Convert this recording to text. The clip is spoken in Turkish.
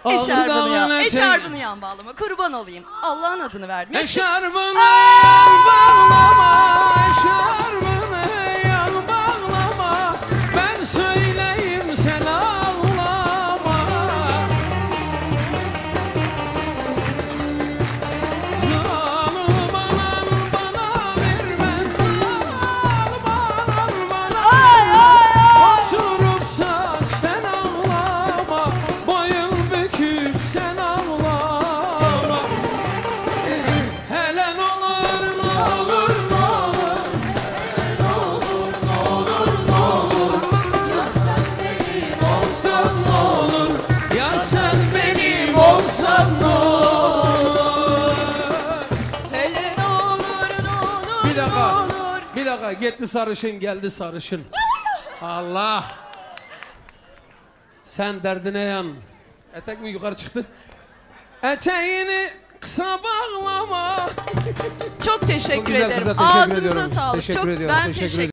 Eşarbını yan. eteği. Eşarbını yan bağlama. Kurban olayım. Allah'ın adını vermiyor. Eşarbını yan bağlama, eşarbını yan bağlama. Ben söyleyeyim sen ağlama. Zalim anan bana vermez, zalim anan bana. Oturupsa sen ağlama, boyun büküp sen ağlama. Hele n'olur, n'olur, n'olur. Hele n'olur, n'olur, n'olur. Ya sen benim olsan n'olur. Ya sen benim olsan n'olur. Hele ne olur ne olur Bir dakika, ne olur. bir dakika. Gitti sarışın, geldi sarışın. Allah. Sen derdine yan. Etek mi yukarı çıktı? Eteğini kısa bağlama. Çok teşekkür güzel ederim. kıza teşekkür Ağzınıza ediyorum. sağlık. Teşekkür Çok ediyorum. ben Teşekkür teşekkür